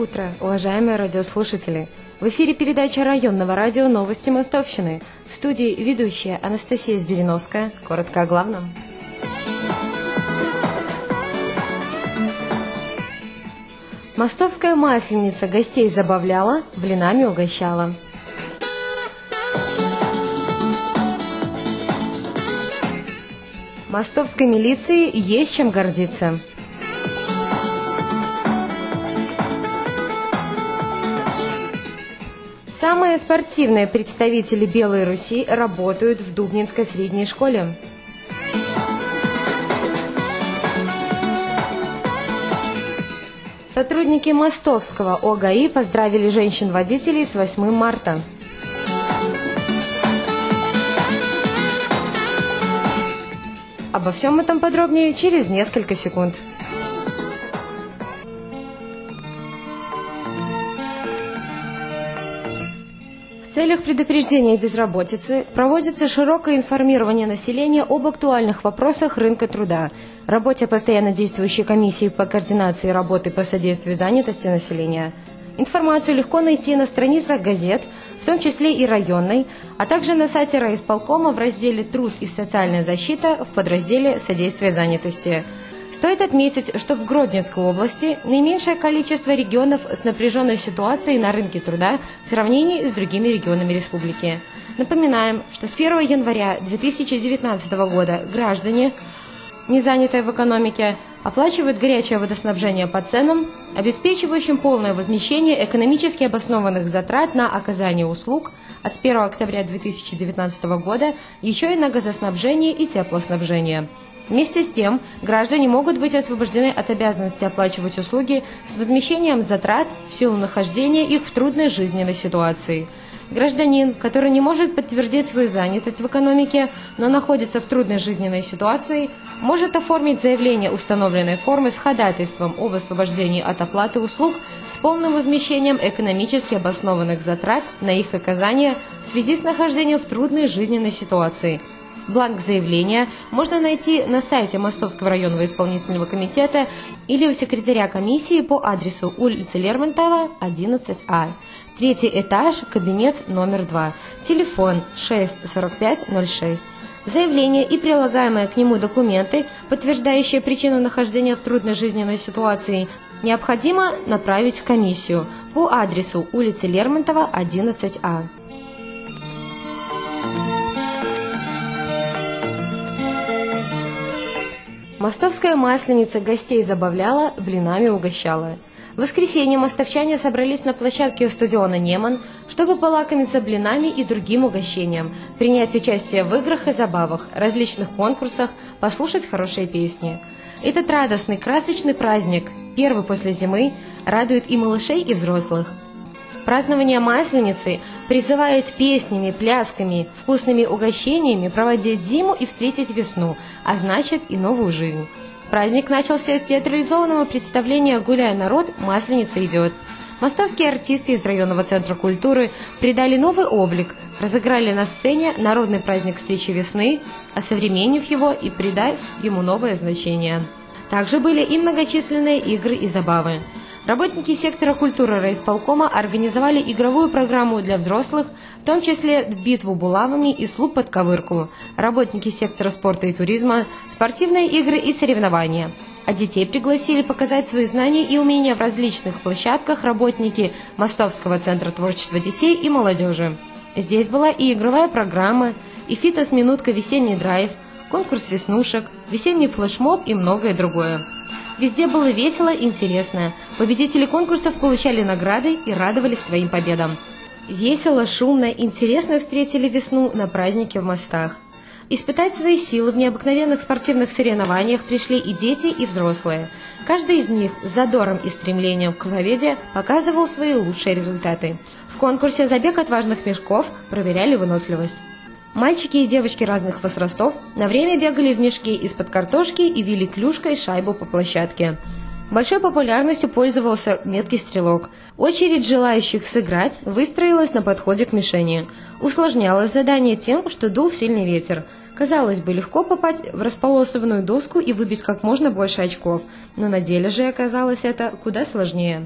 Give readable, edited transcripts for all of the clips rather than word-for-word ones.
утро, уважаемые радиослушатели! В эфире передача районного радио «Новости Мостовщины». В студии ведущая Анастасия Сбериновская. Коротко о главном. Мостовская масленица гостей забавляла, блинами угощала. Мостовской милиции есть чем гордиться. Самые спортивные представители Белой Руси работают в Дубнинской средней школе. Сотрудники Мостовского ОГАИ поздравили женщин-водителей с 8 марта. Обо всем этом подробнее через несколько секунд. В целях предупреждения безработицы проводится широкое информирование населения об актуальных вопросах рынка труда, работе постоянно действующей комиссии по координации работы по содействию занятости населения. Информацию легко найти на страницах газет, в том числе и районной, а также на сайте райисполкома в разделе «Труд и социальная защита» в подразделе «Содействие занятости». Стоит отметить, что в Гродненской области наименьшее количество регионов с напряженной ситуацией на рынке труда в сравнении с другими регионами республики. Напоминаем, что с 1 января 2019 года граждане, не занятые в экономике, оплачивают горячее водоснабжение по ценам, обеспечивающим полное возмещение экономически обоснованных затрат на оказание услуг, а с 1 октября 2019 года еще и на газоснабжение и теплоснабжение. Вместе с тем, граждане могут быть освобождены от обязанности оплачивать услуги с возмещением затрат в силу нахождения их в трудной жизненной ситуации. Гражданин, который не может подтвердить свою занятость в экономике, но находится в трудной жизненной ситуации, может оформить заявление установленной формы с ходатайством об освобождении от оплаты услуг с полным возмещением экономически обоснованных затрат на их оказание в связи с нахождением в трудной жизненной ситуации. Бланк заявления можно найти на сайте Мостовского районного исполнительного комитета или у секретаря комиссии по адресу улица Лермонтова, 11А. Третий этаж, кабинет номер 2. Телефон 64506. Заявление и прилагаемые к нему документы, подтверждающие причину нахождения в трудной жизненной ситуации, необходимо направить в комиссию по адресу улица Лермонтова, 11А. Мостовская масленица гостей забавляла, блинами угощала. В воскресенье мостовчане собрались на площадке у стадиона «Неман», чтобы полакомиться блинами и другим угощением, принять участие в играх и забавах, различных конкурсах, послушать хорошие песни. Этот радостный, красочный праздник, первый после зимы, радует и малышей, и взрослых. Празднование Масленицы призывает песнями, плясками, вкусными угощениями проводить зиму и встретить весну, а значит и новую жизнь. Праздник начался с театрализованного представления «Гуляй, народ, Масленица идет». Мостовские артисты из районного центра культуры придали новый облик, разыграли на сцене народный праздник встречи весны, осовременив его и придав ему новое значение. Также были и многочисленные игры и забавы. Работники сектора культуры райисполкома организовали игровую программу для взрослых, в том числе битву булавами и слуп под ковырку, работники сектора спорта и туризма, спортивные игры и соревнования. А детей пригласили показать свои знания и умения в различных площадках работники Мостовского центра творчества детей и молодежи. Здесь была и игровая программа, и фитнес-минутка «Весенний драйв», конкурс веснушек, весенний флешмоб и многое другое. Везде было весело и интересно. Победители конкурсов получали награды и радовались своим победам. Весело, шумно, интересно встретили весну на празднике в Мостах. Испытать свои силы в необыкновенных спортивных соревнованиях пришли и дети, и взрослые. Каждый из них с задором и стремлением к победе показывал свои лучшие результаты. В конкурсе «Забег отважных мешков» проверяли выносливость. Мальчики и девочки разных возрастов на время бегали в мешке из-под картошки и били клюшкой шайбу по площадке. Большой популярностью пользовался меткий стрелок. Очередь желающих сыграть выстроилась на подходе к мишени. Усложнялось задание тем, что дул сильный ветер. Казалось бы, легко попасть в располосованную доску и выбить как можно больше очков, но на деле же оказалось это куда сложнее.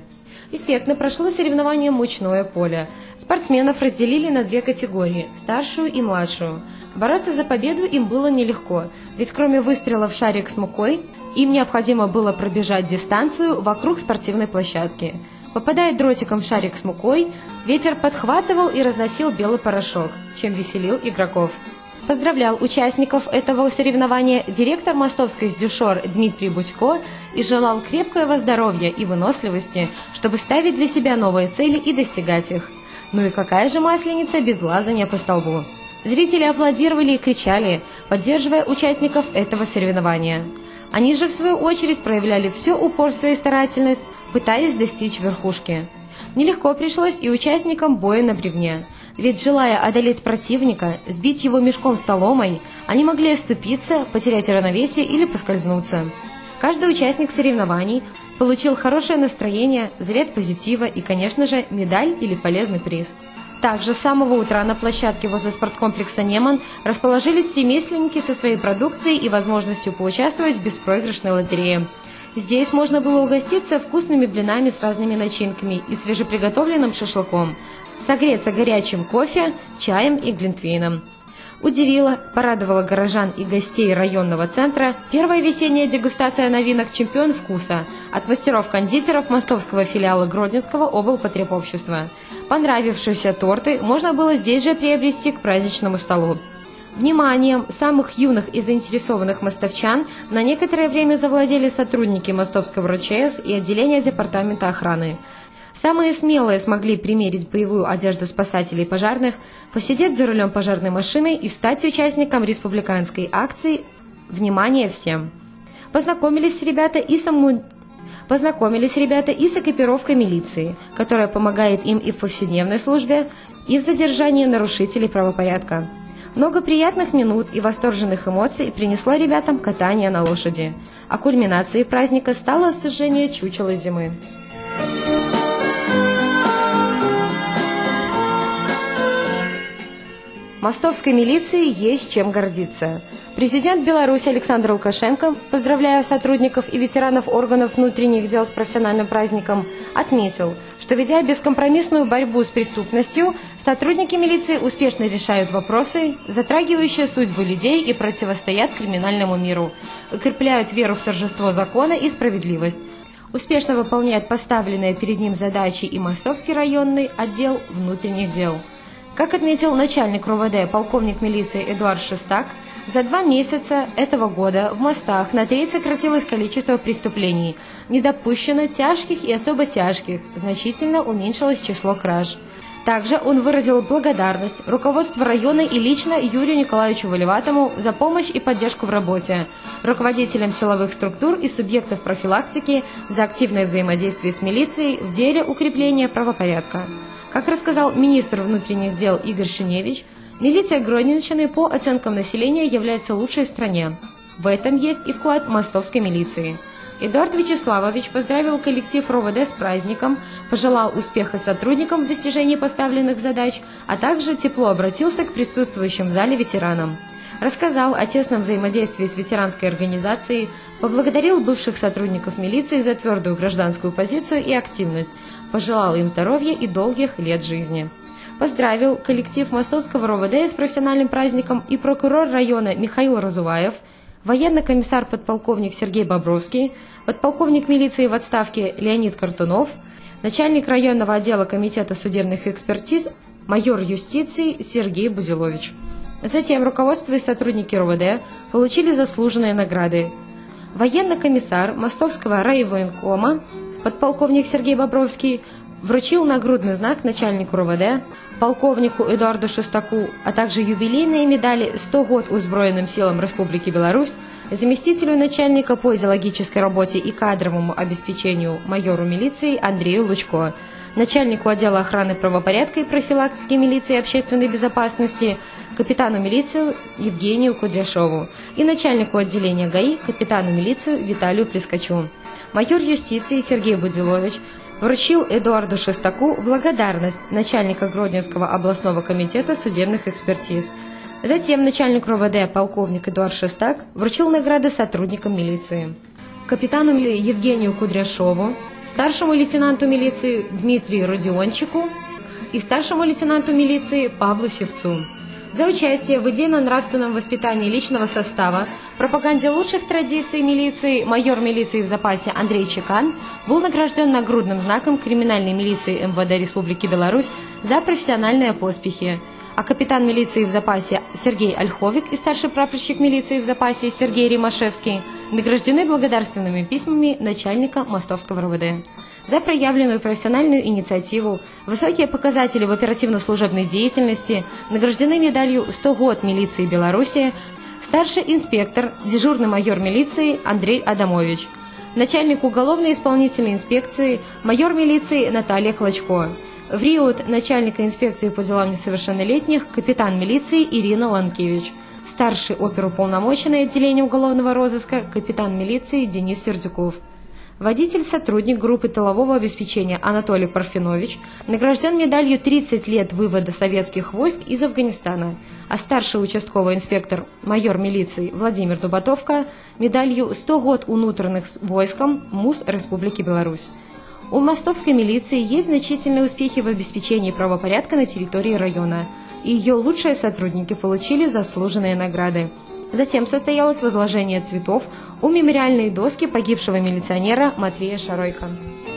Эффектно прошло соревнование «Мучное поле». Спортсменов разделили на две категории – старшую и младшую. Бороться за победу им было нелегко, ведь кроме выстрела в шарик с мукой, им необходимо было пробежать дистанцию вокруг спортивной площадки. Попадая дротиком в шарик с мукой, ветер подхватывал и разносил белый порошок, чем веселил игроков. Поздравлял участников этого соревнования директор мостовской «Сдюшор» Дмитрий Будько и желал крепкого здоровья и выносливости, чтобы ставить для себя новые цели и достигать их. Ну и какая же масленица без лазания по столбу? Зрители аплодировали и кричали, поддерживая участников этого соревнования. Они же, в свою очередь, проявляли все упорство и старательность, пытаясь достичь верхушки. Нелегко пришлось и участникам боя на бревне. Ведь, желая одолеть противника, сбить его мешком с соломой, они могли оступиться, потерять равновесие или поскользнуться. Каждый участник соревнований получил хорошее настроение, заряд позитива и, конечно же, медаль или полезный приз. Также с самого утра на площадке возле спорткомплекса «Неман» расположились ремесленники со своей продукцией и возможностью поучаствовать в беспроигрышной лотерее. Здесь можно было угоститься вкусными блинами с разными начинками и свежеприготовленным шашлыком, согреться горячим кофе, чаем и глинтвейном. Удивила, порадовала горожан и гостей районного центра первая весенняя дегустация новинок «Чемпион вкуса» от мастеров-кондитеров мостовского филиала Гродненского облпотребобщества. Понравившиеся торты можно было здесь же приобрести к праздничному столу. Вниманием самых юных и заинтересованных мостовчан на некоторое время завладели сотрудники мостовского РЧС и отделения департамента охраны. Самые смелые смогли примерить боевую одежду спасателей и пожарных, посидеть за рулем пожарной машины и стать участником республиканской акции «Внимание всем!». Познакомились ребята и с экипировкой милиции, которая помогает им и в повседневной службе, и в задержании нарушителей правопорядка. Много приятных минут и восторженных эмоций принесло ребятам катание на лошади, а кульминацией праздника стало сожжение чучела зимы. Мостовской милиции есть чем гордиться. Президент Беларуси Александр Лукашенко, поздравляя сотрудников и ветеранов органов внутренних дел с профессиональным праздником, отметил, что, ведя бескомпромиссную борьбу с преступностью, сотрудники милиции успешно решают вопросы, затрагивающие судьбы людей, и противостоят криминальному миру, укрепляют веру в торжество закона и справедливость. Успешно выполняет поставленные перед ним задачи и Мостовский районный отдел внутренних дел. Как отметил начальник РОВД полковник милиции Эдуард Шестак, за 2 месяца этого года в мостах на треть сократилось количество преступлений, недопущено тяжких и особо тяжких, значительно уменьшилось число краж. Также он выразил благодарность руководству района и лично Юрию Николаевичу Валиватому за помощь и поддержку в работе, руководителям силовых структур и субъектов профилактики за активное взаимодействие с милицией в деле укрепления правопорядка. Как рассказал министр внутренних дел Игорь Шиневич, милиция Гродненщины по оценкам населения является лучшей в стране. В этом есть и вклад мостовской милиции. Эдуард Вячеславович поздравил коллектив РОВД с праздником, пожелал успеха сотрудникам в достижении поставленных задач, а также тепло обратился к присутствующим в зале ветеранам. Рассказал о тесном взаимодействии с ветеранской организацией, поблагодарил бывших сотрудников милиции за твердую гражданскую позицию и активность, пожелал им здоровья и долгих лет жизни. Поздравил коллектив Мостовского РОВД с профессиональным праздником и прокурор района Михаил Разуваев, военный комиссар подполковник Сергей Бобровский, подполковник милиции в отставке Леонид Картунов, начальник районного отдела комитета судебных экспертиз майор юстиции Сергей Бузилович. Затем руководство и сотрудники РОВД получили заслуженные награды. Военный комиссар Мостовского райвоенкома подполковник Сергей Бобровский вручил нагрудный знак начальнику РОВД, полковнику Эдуарду Шестаку, а также юбилейные медали «100 год Узброенным силам Республики Беларусь», заместителю начальника по идеологической работе и кадровому обеспечению майору милиции Андрею Лучко, начальнику отдела охраны правопорядка и профилактики милиции и общественной безопасности, капитану милиции Евгению Кудряшову и начальнику отделения ГАИ капитану милиции Виталию Плескачу. Майор юстиции Сергей Будилович вручил Эдуарду Шестаку благодарность начальника Гродненского областного комитета судебных экспертиз. Затем начальник РОВД полковник Эдуард Шестак вручил награды сотрудникам милиции. Капитану Евгению Кудряшову, старшему лейтенанту милиции Дмитрию Родиончику и старшему лейтенанту милиции Павлу Севцу. За участие в идейно-нравственном воспитании личного состава, пропаганде лучших традиций милиции майор милиции в запасе Андрей Чекан был награжден нагрудным знаком криминальной милиции МВД Республики Беларусь за профессиональные поспехи, а капитан милиции в запасе Сергей Ольховик и старший прапорщик милиции в запасе Сергей Римашевский награждены благодарственными письмами начальника Мостовского РОВД. За проявленную профессиональную инициативу, высокие показатели в оперативно-служебной деятельности награждены медалью «100 год милиции Беларуси» старший инспектор, дежурный майор милиции Андрей Адамович, начальник уголовно-исполнительной инспекции, майор милиции Наталья Клочко, в РИОТ начальника инспекции по делам несовершеннолетних капитан милиции Ирина Ланкевич, старший оперуполномоченный отделения уголовного розыска капитан милиции Денис Сердюков. Водитель-сотрудник группы тылового обеспечения Анатолий Парфенович награжден медалью «30 лет вывода советских войск из Афганистана», а старший участковый инспектор, майор милиции Владимир Дубатовка медалью «100 год внутренних войском МУС Республики Беларусь. У мостовской милиции есть значительные успехи в обеспечении правопорядка на территории района, и ее лучшие сотрудники получили заслуженные награды. Затем состоялось возложение цветов у мемориальной доски погибшего милиционера Матвея Шаройко.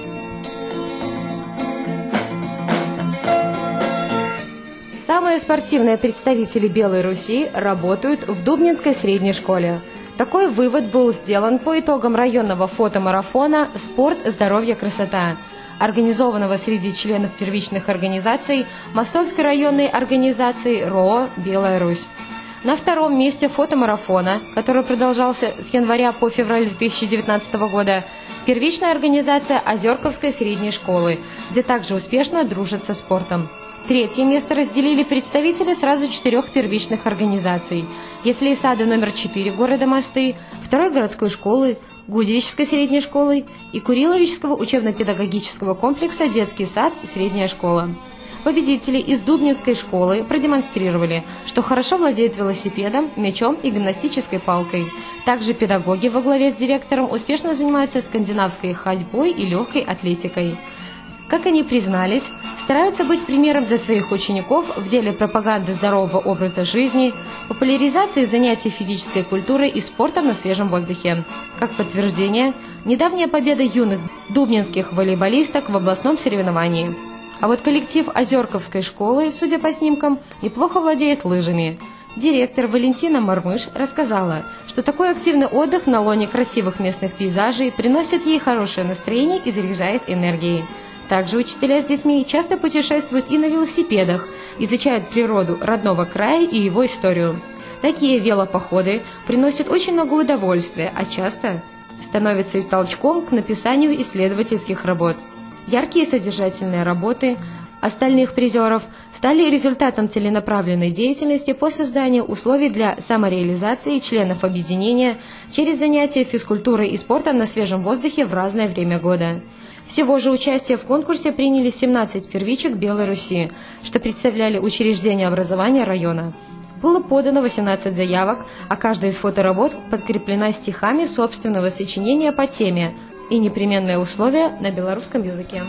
Самые спортивные представители Белой Руси работают в Дубнинской средней школе. Такой вывод был сделан по итогам районного фотомарафона «Спорт, здоровье, красота», организованного среди членов первичных организаций Мостовской районной организации РОО «Белая Русь». На втором месте фотомарафона, который продолжался с января по февраль 2019 года, первичная организация Озерковской средней школы, где также успешно дружат со спортом. Третье место разделили представители сразу 4 первичных организаций: Ясли и сады номер 4 города Мосты, 2-й городской школы, Гудзической средней школы и Куриловичского учебно-педагогического комплекса «Детский сад» и средняя школа. Победители из Дубнинской школы продемонстрировали, что хорошо владеют велосипедом, мячом и гимнастической палкой. Также педагоги во главе с директором успешно занимаются скандинавской ходьбой и легкой атлетикой. Как они признались, стараются быть примером для своих учеников в деле пропаганды здорового образа жизни, популяризации занятий физической культурой и спортом на свежем воздухе. Как подтверждение, недавняя победа юных дубнинских волейболисток в областном соревновании. А вот коллектив Озерковской школы, судя по снимкам, неплохо владеет лыжами. Директор Валентина Мармыш рассказала, что такой активный отдых на лоне красивых местных пейзажей приносит ей хорошее настроение и заряжает энергией. Также учителя с детьми часто путешествуют и на велосипедах, изучают природу родного края и его историю. Такие велопоходы приносят очень много удовольствия, а часто становятся и толчком к написанию исследовательских работ. Яркие содержательные работы остальных призеров стали результатом целенаправленной деятельности по созданию условий для самореализации членов объединения через занятия физкультурой и спортом на свежем воздухе в разное время года. Всего же участие в конкурсе приняли 17 первичек Белой Руси, что представляли учреждения образования района. Было подано 18 заявок, а каждая из фоторабот подкреплена стихами собственного сочинения по теме и непременное условие на белорусском языке.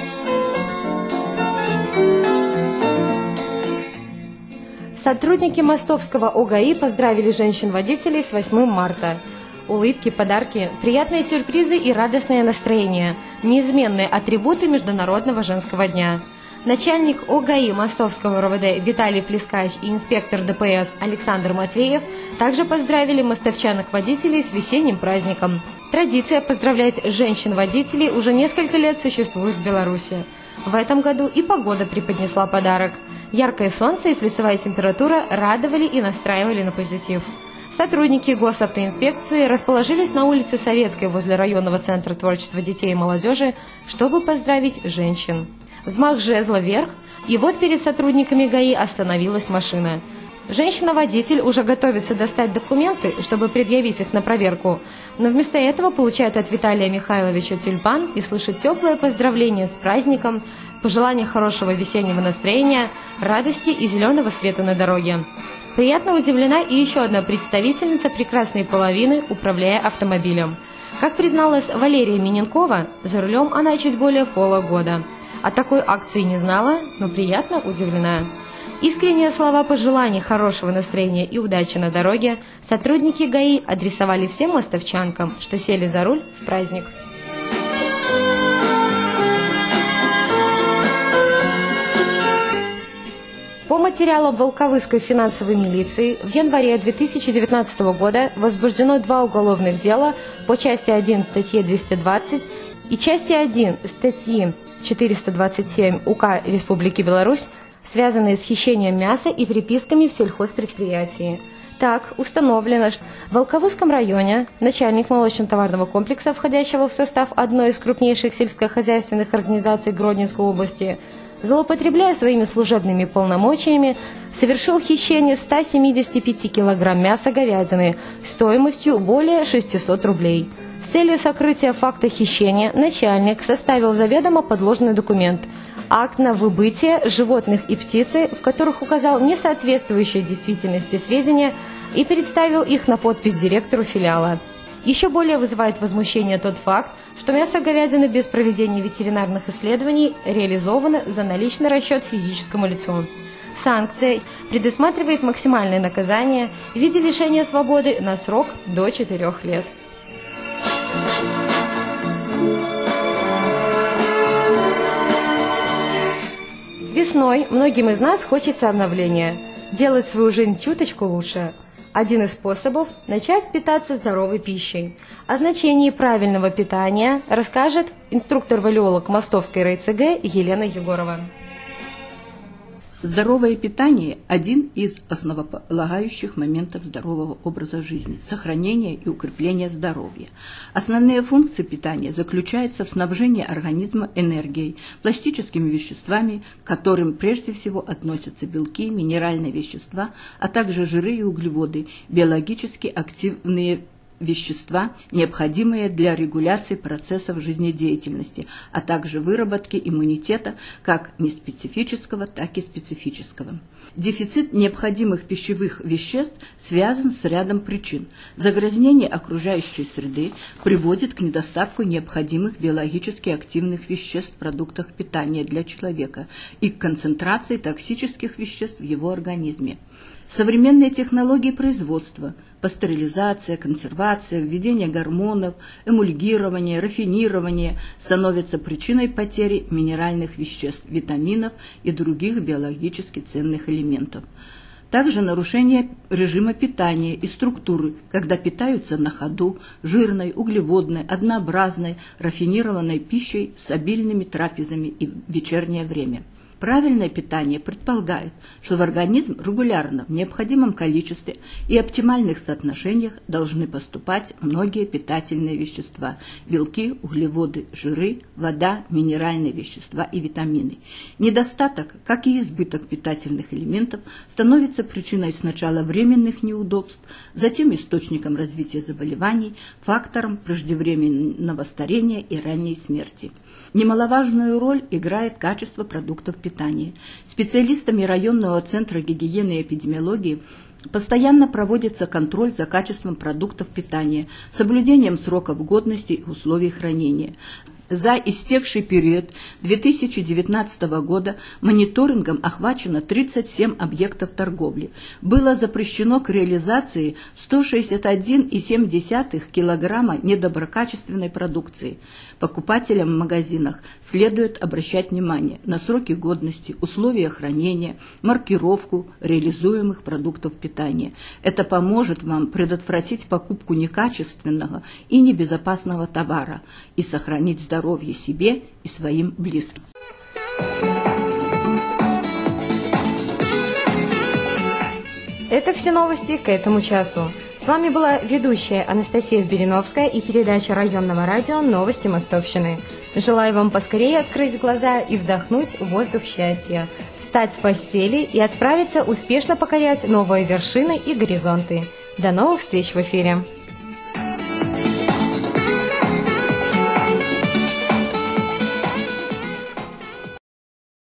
Сотрудники Мостовского ОГАИ поздравили женщин-водителей с 8 марта. Улыбки, подарки, приятные сюрпризы и радостное настроение – неизменные атрибуты Международного женского дня. Начальник ОГАИ Мостовского РОВД Виталий Плескач и инспектор ДПС Александр Матвеев также поздравили мостовчанок-водителей с весенним праздником. Традиция поздравлять женщин-водителей уже несколько лет существует в Беларуси. В этом году и погода преподнесла подарок. Яркое солнце и плюсовая температура радовали и настраивали на позитив. Сотрудники госавтоинспекции расположились на улице Советской возле районного центра творчества детей и молодежи, чтобы поздравить женщин. Взмах жезла вверх, и вот перед сотрудниками ГАИ остановилась машина. Женщина-водитель уже готовится достать документы, чтобы предъявить их на проверку, но вместо этого получает от Виталия Михайловича тюльпан и слышит теплое поздравление с праздником, пожелания хорошего весеннего настроения, радости и зеленого света на дороге. Приятно удивлена и еще одна представительница прекрасной половины, управляя автомобилем. Как призналась Валерия Миненкова, за рулем она чуть более полугода. О такой акции не знала, но приятно удивлена. Искренние слова пожеланий хорошего настроения и удачи на дороге сотрудники ГАИ адресовали всем мостовчанкам, что сели за руль в праздник. По материалам Волковыской финансовой милиции в январе 2019 года возбуждено 2 уголовных дела по части 1 статьи 220 и части 1 статьи 427 УК Республики Беларусь, связанные с хищением мяса и приписками в сельхозпредприятии. Так, установлено, что в Волковыском районе начальник молочно-товарного комплекса, входящего в состав одной из крупнейших сельскохозяйственных организаций Гродненской области, злоупотребляя своими служебными полномочиями, совершил хищение 175 килограмм мяса говядины стоимостью более 600 рублей. С целью сокрытия факта хищения начальник составил заведомо подложный документ – акт на выбытие животных и птицы, в которых указал несоответствующие действительности сведения и представил их на подпись директору филиала. Еще более вызывает возмущение тот факт, что мясо говядины без проведения ветеринарных исследований реализовано за наличный расчет физическому лицу. Санкция предусматривает максимальное наказание в виде лишения свободы на срок до 4 лет. Весной многим из нас хочется обновления, делать свою жизнь чуточку лучше. Один из способов – начать питаться здоровой пищей. О значении правильного питания расскажет инструктор-валиолог Мостовской РайЦГ Елена Егорова. Здоровое питание – один из основополагающих моментов здорового образа жизни, сохранения и укрепления здоровья. Основные функции питания заключаются в снабжении организма энергией, пластическими веществами, к которым прежде всего относятся белки, минеральные вещества, а также жиры и углеводы, биологически активные вещества, необходимые для регуляции процессов жизнедеятельности, а также выработки иммунитета как неспецифического, так и специфического. Дефицит необходимых пищевых веществ связан с рядом причин. Загрязнение окружающей среды приводит к недостатку необходимых биологически активных веществ в продуктах питания для человека и к концентрации токсических веществ в его организме. Современные технологии производства – пастеризация, консервация, введение гормонов, эмульгирование, рафинирование становятся причиной потери минеральных веществ, витаминов и других биологически ценных элементов. Также нарушение режима питания и структуры, когда питаются на ходу жирной, углеводной, однообразной, рафинированной пищей с обильными трапезами и в вечернее время. Правильное питание предполагает, что в организм регулярно в необходимом количестве и оптимальных соотношениях должны поступать многие питательные вещества – белки, углеводы, жиры, вода, минеральные вещества и витамины. Недостаток, как и избыток питательных элементов, становится причиной сначала временных неудобств, затем источником развития заболеваний, фактором преждевременного старения и ранней смерти. Немаловажную роль играет качество продуктов питания. Специалистами районного центра гигиены и эпидемиологии постоянно проводится контроль за качеством продуктов питания, соблюдением сроков годности и условий хранения. За истекший период 2019 года мониторингом охвачено 37 объектов торговли. Было запрещено к реализации 161,7 килограмма недоброкачественной продукции. Покупателям в магазинах следует обращать внимание на сроки годности, условия хранения, маркировку реализуемых продуктов питания. Это поможет вам предотвратить покупку некачественного и небезопасного товара и сохранить здоровье себе и своим близким. Это все новости к этому часу. С вами была ведущая Анастасия Збириновская и передача районного радио «Новости Мостовщины». Желаю вам поскорее открыть глаза и вдохнуть воздух счастья, встать с постели и отправиться успешно покорять новые вершины и горизонты. До новых встреч в эфире!